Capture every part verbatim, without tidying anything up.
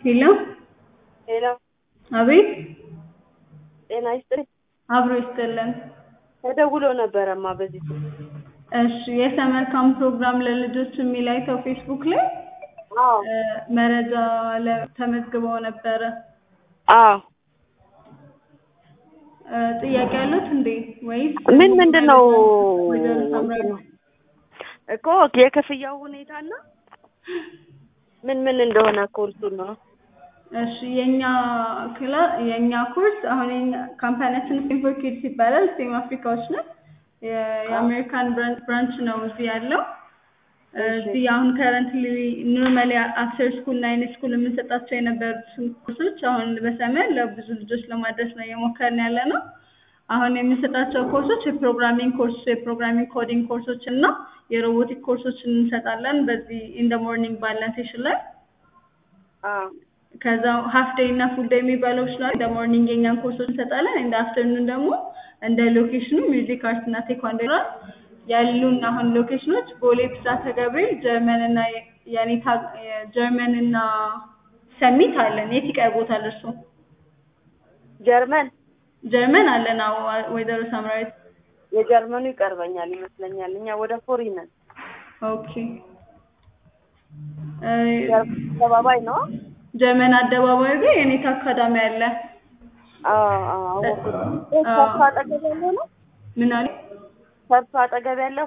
ሄሎ ሄሎ አቤት ጤና ይስጥልኝ። አብሮ ይስጥልን። ተደውሎ ነበረማ በዚህ እሺ የሰመር ካምፕ ፕሮግራም ለልጆች የሚል አይተው ፌስቡክ ላይ አዎ መረጃ ተመዝግበው ነበረ። አዎ ጥያቄ አሉት እንዴ ወይስ ምን ምንድነው ወይዘሮ ሳምራዊ እኮ የክፍያው ሁኔታና ምን ምን እንደሆነ ኮርሱ ነው? እሺ የኛ ክላ የኛ ኮርስ አሁን ካምፓኒያችን ሴምፎር ኪድስ ይባላል። ሴም አፍሪካዎች ነው። የአሜሪካን ብራንች ነው እዚህ ያለው። እዚህ አሁን ከረንትሊ ኖርማሊ አፍተር ስኩል ናይን ስኩል የምንሰጣቸው የነበሩት ኮርሶች አሁን በሰመር ለብዙ ልጆች ለማድረስ ነው እየሞከርን ያለነው። አሁን የምንሰጣቸው ኮርሶች የፕሮግራሚንግ ኮርስ የፕሮግራሚንግ ኮዲንግ ኮርሶች እና የሮቦቲክ ኮርሶችን እንሰጣለን በዚህ ኢን ዘ ሞርኒንግ ባለን ሴሽን ላይ አዎ ከዛ ሃፍ ዴይ እና ፉል ዴይ የሚባለው ይችላል። እንደ ሞርኒንግ የኛን ኮርሶች እንሰጣለን። እንደ አፍተርኑን ደግሞ እንደ ሎኬሽኑ ሚውዚክ አርት እና ቴኳንዶ ያሉን አሁን ሎኬሽኖች ቦሌ ብስራተ ገብርኤል ጀርመን እና ያኔታ ጀርመን እና ሰሚት አለን። የት ይቀርቦታል እርሱ? ጀርመን ጀርመን አለን። አዎ ወይዘሮ ሳምራዊት የጀርመኑ ይቀርበኛል ይመስለኛል። እኛ ወደ ፎሪ ነን። ኦኬ አደባባይ ነው። ጀርመን አደባባይ ላይ የኔታ አካዳሚ አለ። አዎ አዎ ሰፋ አጠገብ ያለው ነው። ምን አለ? ሰፋ አጠገብ ያለው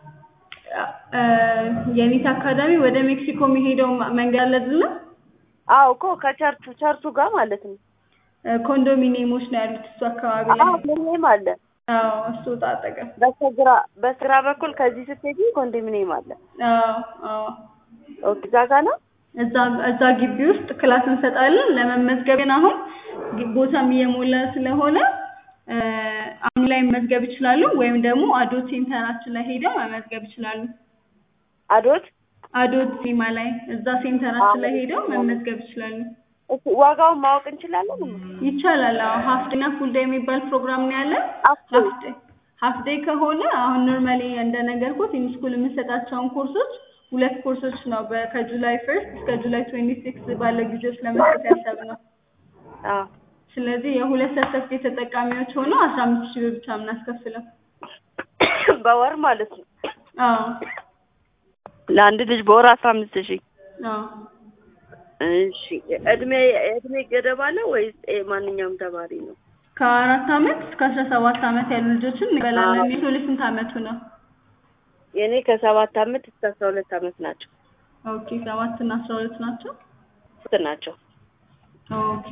የኔታ አካዳሚ ወደ ሜክሲኮ የሚሄደው መንገድ አለ አይደል? አዎ እኮ ከቸርቹ ቸርቹ ጋር ማለት ነው። ኮንዶሚኒየሞች ነው ያሉት እሱ አካባቢ ላይ። አዎ ኮንዶሚኒየም አለ። አዎ እሱ ታጠቀ በስተግራ በስተግራ በኩል ከዚህ ስትሄጂ ኮንዶሚኒየም አለ። አዎ አዎ ኦኬ ዛጋ ነው። እዛ እዛ ግቢ ውስጥ ክላስ እንሰጣለን። ለመመዝገብ ግን አሁን ቦታም እየሞላ ስለሆነ አሁን ላይ መመዝገብ ይችላሉ ወይም ደግሞ አዶት ሴንተራችን ላይ ሄደው መመዝገብ ይችላሉ። አዶት አዶት ሲማ ላይ እዛ ሴንተራችን ላይ ሄደው መመዝገብ ይችላሉ። እሺ ዋጋውን ማወቅ እንችላለን? ይቻላል። አዎ ሃፍ ዴይ እና ፉል ዴይ የሚባል ፕሮግራም ነው ያለ። ሃፍ ዴይ ሃፍ ዴይ ከሆነ አሁን ኖርማሊ እንደነገርኩት ኢን ስኩል የምንሰጣቸውን ኮርሶች ሁለት ኮርሶች ነው ከጁላይ ፈርስት እስከ ጁላይ ትዌንቲ ሲክስ ባለው ጊዜ ውስጥ ለመስጠት ያሰብነው። አዎ ስለዚህ የሁለት ሰርተፍኬት ተጠቃሚዎች ሆኖ አስራ አምስት ሺህ ብር ብቻ የምናስከፍለው በወር ማለት ነው። አዎ ለአንድ ልጅ በወር አስራ አምስት ሺህ። አዎ እሺ እድሜ እድሜ ገደብ አለ ወይስ ማንኛውም ተማሪ ነው? ከአራት አመት እስከ አስራ ሰባት አመት ያሉ ልጆችን እንበላለን። የሰው ልጅ ስንት አመቱ ነው? የኔ ከሰባት አመት እስከ አስራ ሁለት አመት ናቸው። ኦኬ ሰባት እና አስራ ሁለት ናቸው ናቸው። ኦኬ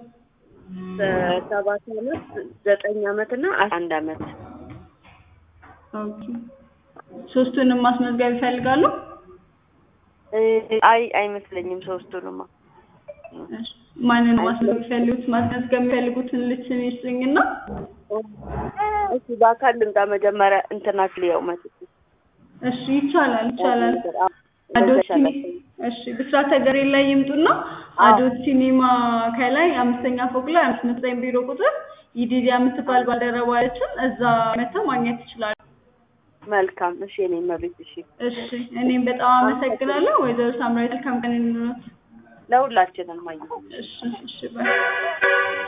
ሰባት አመት ዘጠኝ አመት እና አንድ አመት። ኦኬ ሶስቱንም ማስመዝገብ ይፈልጋሉ? አይ አይመስለኝም ሶስቱንማ። እሺ ማንን ማስመዝገብ ይፈልጉት? ማስመዝገብ የሚፈልጉትን ልጅን ይስጥኝና እሺ በአካል ልምጣ መጀመሪያ እንትናችሁ ያው ማለት እሺ ይቻላል ይቻላል። አዶት እሺ ብስራተ ገብርኤል ላይ ይምጡና አዶት ሲኒማ ከላይ አምስተኛ ፎቅ ላይ አምስት መቶ ዘጠኝ ቢሮ ቁጥር ይዲዲያ የምትባል ባልደረባችን እዛ መተው ማግኘት ይችላሉ። መልካም እሺ እኔም መብት እሺ እሺ እኔም በጣም አመሰግናለሁ ወይዘሮ ሳምራዊት። መልካም ቀን ይሁንልዎት። ለሁላችንም ማየ እሺ እሺ ባይ